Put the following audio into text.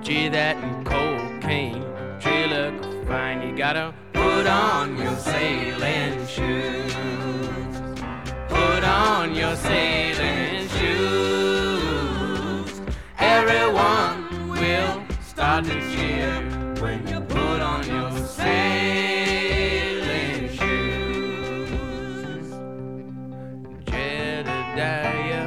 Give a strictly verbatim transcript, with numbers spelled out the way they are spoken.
Gee, that cocaine sure look fine. You gotta put on your sailing shoes. Put on your sailing shoes. Everyone will start to cheer.